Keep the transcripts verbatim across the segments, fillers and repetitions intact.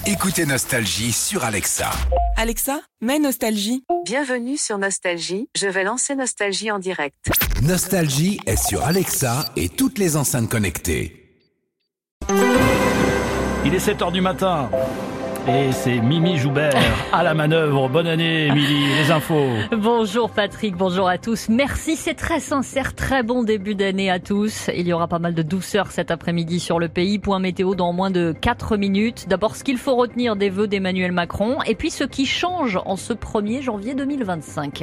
Écoutez Nostalgie sur Alexa. Alexa, mets Nostalgie. Bienvenue sur Nostalgie, je vais lancer Nostalgie en direct. Nostalgie est sur Alexa et toutes les enceintes connectées. Il est sept heures du matin. Et c'est Mimi Joubert à la manœuvre. Bonne année, Émilie, les infos. Bonjour Patrick, bonjour à tous. Merci, c'est très sincère, très bon début d'année à tous. Il y aura pas mal de douceur cet après-midi sur le pays. Point météo dans moins de quatre minutes. D'abord, ce qu'il faut retenir des vœux d'Emmanuel Macron et puis ce qui change en ce premier janvier deux mille vingt-cinq.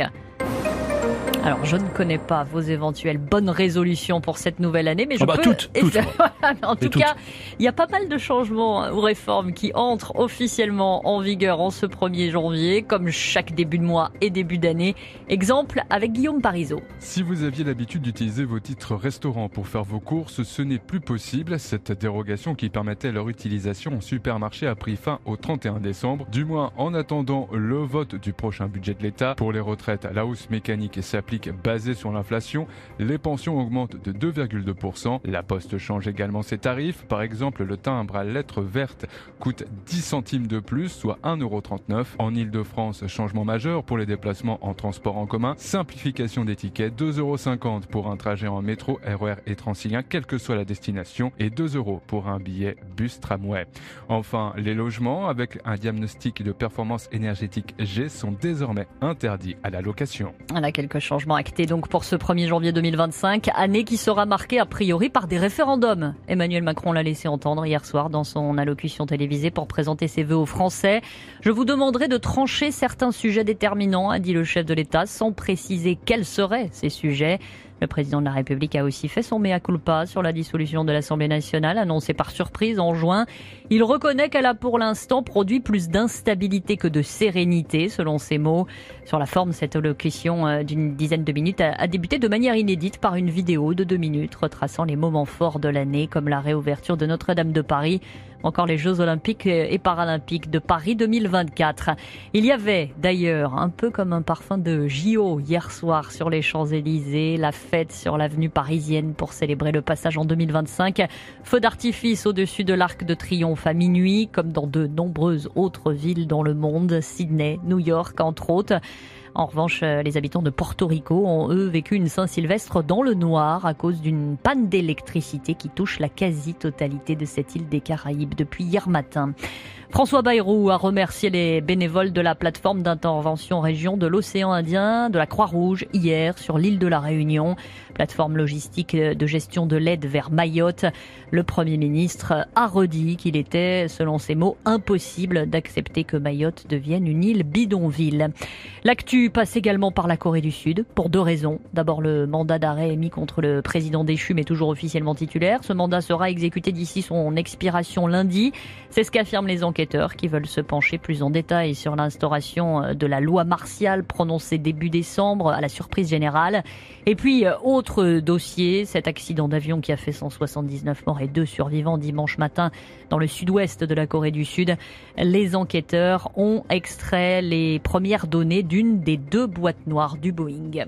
Alors, je ne connais pas vos éventuelles bonnes résolutions pour cette nouvelle année, mais je ah bah peux... Toutes, toutes. En tout toutes. cas, il y a pas mal de changements ou réformes qui entrent officiellement en vigueur en ce premier janvier, comme chaque début de mois et début d'année. Exemple avec Guillaume Parisot. Si vous aviez l'habitude d'utiliser vos titres restaurants pour faire vos courses, ce n'est plus possible. Cette dérogation qui permettait leur utilisation en supermarché a pris fin au trente et un décembre, du moins en attendant le vote du prochain budget de l'État. Pour les retraites, la hausse mécanique s'applique basée sur l'inflation. Les pensions augmentent de deux virgule deux pour cent. La Poste change également ses tarifs. Par exemple, le timbre à lettres vertes coûte dix centimes de plus, soit un euro trente-neuf. En Ile-de-France, changement majeur pour les déplacements en transport en commun. Simplification des tickets, deux euros cinquante pour un trajet en métro, R E R et Transilien, quelle que soit la destination, et deux euros pour un billet bus tramway. Enfin, les logements avec un diagnostic de performance énergétique G sont désormais interdits à la location. Voilà quelques changements acté donc pour ce premier janvier deux mille vingt-cinq, année qui sera marquée a priori par des référendums. Emmanuel Macron l'a laissé entendre hier soir dans son allocution télévisée pour présenter ses vœux aux Français. Je vous demanderai de trancher certains sujets déterminants, a dit le chef de l'État, sans préciser quels seraient ces sujets. Le président de la République a aussi fait son mea culpa sur la dissolution de l'Assemblée nationale, annoncée par surprise en juin. Il reconnaît qu'elle a pour l'instant produit plus d'instabilité que de sérénité, selon ses mots. Sur la forme, cette allocution d'une dizaine de minutes a débuté de manière inédite par une vidéo de deux minutes retraçant les moments forts de l'année, comme la réouverture de Notre-Dame de Paris, encore les Jeux Olympiques et Paralympiques de Paris deux mille vingt-quatre. Il y avait d'ailleurs un peu comme un parfum de J O hier soir sur les Champs-Élysées, la fête sur l'avenue parisienne pour célébrer le passage en deux mille vingt-cinq. Feux d'artifice au-dessus de l'Arc de Triomphe à minuit, comme dans de nombreuses autres villes dans le monde, Sydney, New York entre autres. En revanche, les habitants de Porto Rico ont, eux, vécu une Saint-Sylvestre dans le noir à cause d'une panne d'électricité qui touche la quasi-totalité de cette île des Caraïbes depuis hier matin. François Bayrou a remercié les bénévoles de la plateforme d'intervention région de l'océan Indien, de la Croix-Rouge, hier sur l'île de la Réunion, plateforme logistique de gestion de l'aide vers Mayotte. Le Premier ministre a redit qu'il était, selon ses mots, impossible d'accepter que Mayotte devienne une île bidonville. L'actu passe également par la Corée du Sud, pour deux raisons. D'abord, le mandat d'arrêt émis contre le président déchu, mais toujours officiellement titulaire. Ce mandat sera exécuté d'ici son expiration lundi. C'est ce qu'affirment les enquêteurs qui veulent se pencher plus en détail sur l'instauration de la loi martiale prononcée début décembre à la surprise générale. Et puis, autre dossier, cet accident d'avion qui a fait cent soixante-dix-neuf morts et deux survivants dimanche matin dans le sud-ouest de la Corée du Sud. Les enquêteurs ont extrait les premières données d'une des deux boîtes noires du Boeing.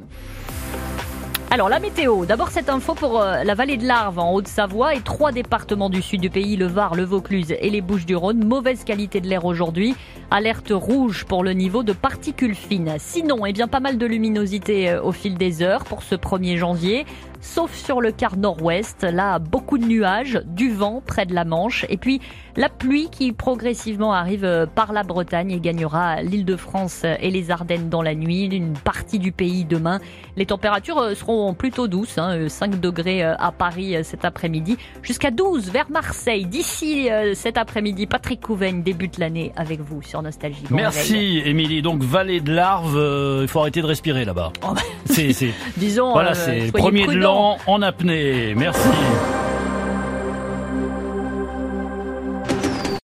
Alors la météo, d'abord cette info pour euh, la vallée de l'Arve en Haute-Savoie et trois départements du sud du pays, le Var, le Vaucluse et les Bouches-du-Rhône. Mauvaise qualité de l'air aujourd'hui, alerte rouge pour le niveau de particules fines. Sinon, eh bien pas mal de luminosité euh, au fil des heures pour ce premier janvier. Sauf sur le quart nord-ouest, là beaucoup de nuages, du vent près de la Manche et puis la pluie qui progressivement arrive par la Bretagne et gagnera l'Île-de-France et les Ardennes dans la nuit, une partie du pays demain. Les températures seront plutôt douces, hein, cinq degrés à Paris cet après-midi, jusqu'à douze vers Marseille. D'ici cet après-midi, Patrick Couvaigne débute l'année avec vous sur Nostalgie. Bon Merci Émilie, donc vallée de l'Arve, euh, il faut arrêter de respirer là-bas. Oh bah, c'est, c'est... Disons, voilà, euh, c'est le premier de l'an en apnée. Merci.